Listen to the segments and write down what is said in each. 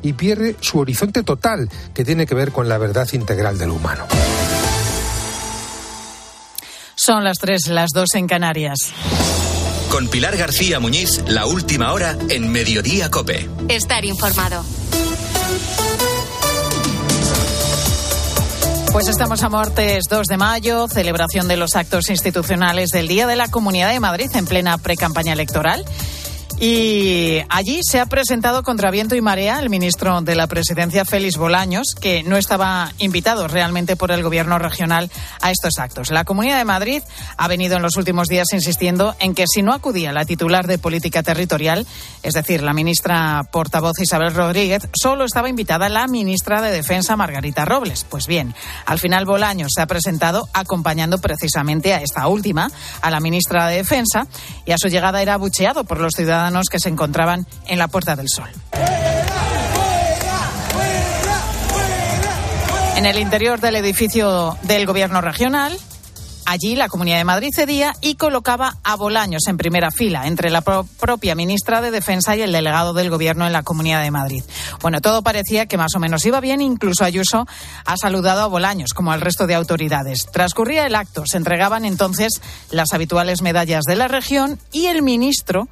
y pierde su horizonte total, que tiene que ver con la verdad integral del humano. Son las 3, las 2 en Canarias. Con Pilar García Muñiz, la última hora en Mediodía COPE. Estar informado. Pues estamos a martes 2 de mayo, celebración de los actos institucionales del Día de la Comunidad de Madrid en plena precampaña electoral. Y allí se ha presentado contra viento y marea el ministro de la Presidencia, Félix Bolaños, que no estaba invitado realmente por el Gobierno regional a estos actos. La Comunidad de Madrid ha venido en los últimos días insistiendo en que si no acudía la titular de Política Territorial, es decir, la ministra portavoz Isabel Rodríguez, solo estaba invitada la ministra de Defensa, Margarita Robles. Pues bien, al final Bolaños se ha presentado acompañando precisamente a esta última, a la ministra de Defensa, y a su llegada era abucheado por los ciudadanos que se encontraban en la Puerta del Sol. En el interior del edificio del Gobierno regional, allí la Comunidad de Madrid cedía y colocaba a Bolaños en primera fila, entre la propia ministra de Defensa y el delegado del Gobierno en la Comunidad de Madrid. Bueno, todo parecía que más o menos iba bien, incluso Ayuso ha saludado a Bolaños, como al resto de autoridades. Transcurría el acto, se entregaban entonces las habituales medallas de la región y el ministro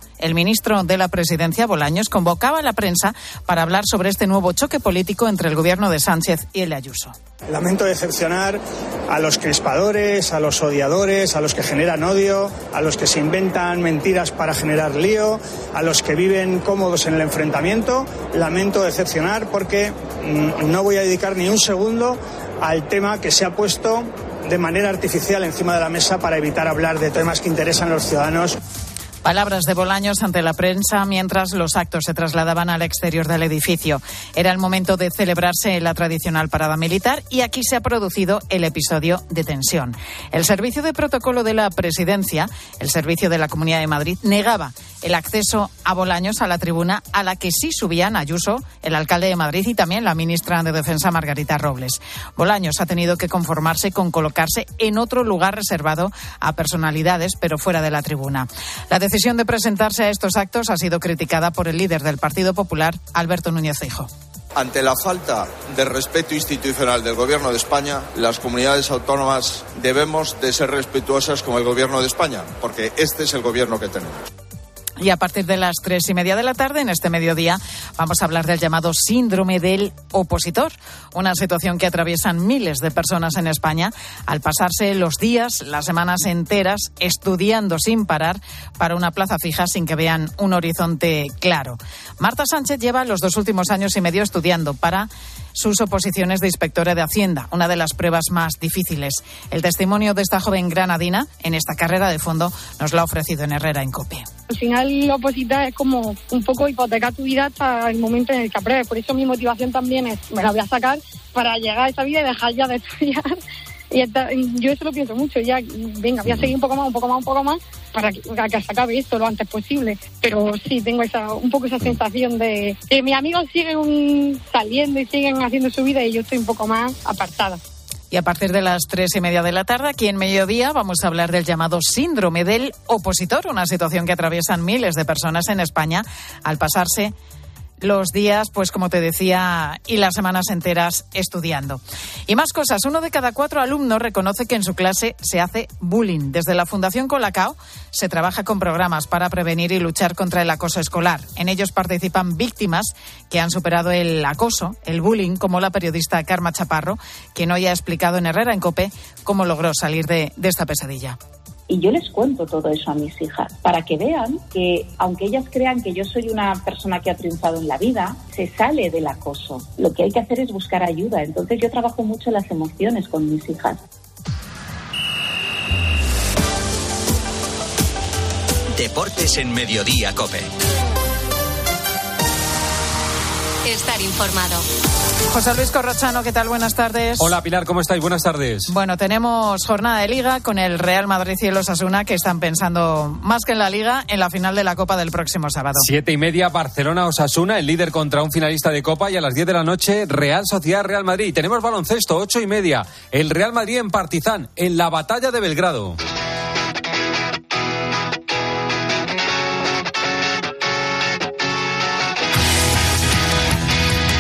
de la Presidencia, Bolaños, convocaba a la prensa para hablar sobre este nuevo choque político entre el Gobierno de Sánchez y el de Ayuso. Lamento decepcionar a los crispadores, a los odiadores, a los que generan odio, a los que se inventan mentiras para generar lío, a los que viven cómodos en el enfrentamiento. Lamento decepcionar porque no voy a dedicar ni un segundo al tema que se ha puesto de manera artificial encima de la mesa para evitar hablar de temas que interesan a los ciudadanos. Palabras de Bolaños ante la prensa mientras los actos se trasladaban al exterior del edificio. Era el momento de celebrarse la tradicional parada militar y aquí se ha producido el episodio de tensión. El Servicio de Protocolo de la Presidencia, el Servicio de la Comunidad de Madrid, negaba el acceso a Bolaños a la tribuna a la que sí subían Ayuso, el alcalde de Madrid y también la ministra de Defensa, Margarita Robles. Bolaños ha tenido que conformarse con colocarse en otro lugar reservado a personalidades, pero fuera de la tribuna. La decisión de presentarse a estos actos ha sido criticada por el líder del Partido Popular, Alberto Núñez Feijóo. Ante la falta de respeto institucional del Gobierno de España, las comunidades autónomas debemos de ser respetuosas con el Gobierno de España, porque este es el Gobierno que tenemos. Y a partir de las 3:30 de la tarde, en este mediodía, vamos a hablar del llamado síndrome del opositor, una situación que atraviesan miles de personas en España al pasarse los días, las semanas enteras, estudiando sin parar para una plaza fija sin que vean un horizonte claro. Marta Sánchez lleva los 2 últimos años y medio estudiando para sus oposiciones de inspectora de Hacienda, una de las pruebas más difíciles. El testimonio de esta joven granadina en esta carrera de fondo nos lo ha ofrecido en Herrera en COPE. Al final, opositar es como un poco hipotecar tu vida hasta el momento en el que apruebes. Por eso mi motivación también es, me la voy a sacar para llegar a esa vida y dejar ya de estudiar. Y yo eso lo pienso mucho, ya, venga, voy a seguir un poco más para que se acabe esto lo antes posible. Pero sí, tengo un poco esa sensación de que mis amigos siguen saliendo y siguen haciendo su vida y yo estoy un poco más apartada. Y a partir de las 3:30 de la tarde, aquí en Mediodía, vamos a hablar del llamado síndrome del opositor, una situación que atraviesan miles de personas en España al pasarse los días, pues como te decía, y las semanas enteras estudiando. Y más cosas. 1 de cada 4 alumnos reconoce que en su clase se hace bullying. Desde la Fundación Colacao se trabaja con programas para prevenir y luchar contra el acoso escolar. En ellos participan víctimas que han superado el acoso, el bullying, como la periodista Karma Chaparro, quien hoy ha explicado en Herrera en COPE cómo logró salir de esta pesadilla. Y yo les cuento todo eso a mis hijas, para que vean que, aunque ellas crean que yo soy una persona que ha triunfado en la vida, se sale del acoso. Lo que hay que hacer es buscar ayuda. Entonces yo trabajo mucho las emociones con mis hijas. Deportes en Mediodía COPE. Estar informado. José Luis Corrochano, ¿qué tal? Buenas tardes. Hola Pilar, ¿cómo estáis? Buenas tardes. Bueno, tenemos jornada de Liga con el Real Madrid y el Osasuna, que están pensando más que en la Liga, en la final de la Copa del próximo sábado. 7:30, Barcelona-Osasuna, el líder contra un finalista de Copa, y a las 10 de la noche, Real Sociedad-Real Madrid. Tenemos baloncesto, 8:30, el Real Madrid en Partizan, en la batalla de Belgrado.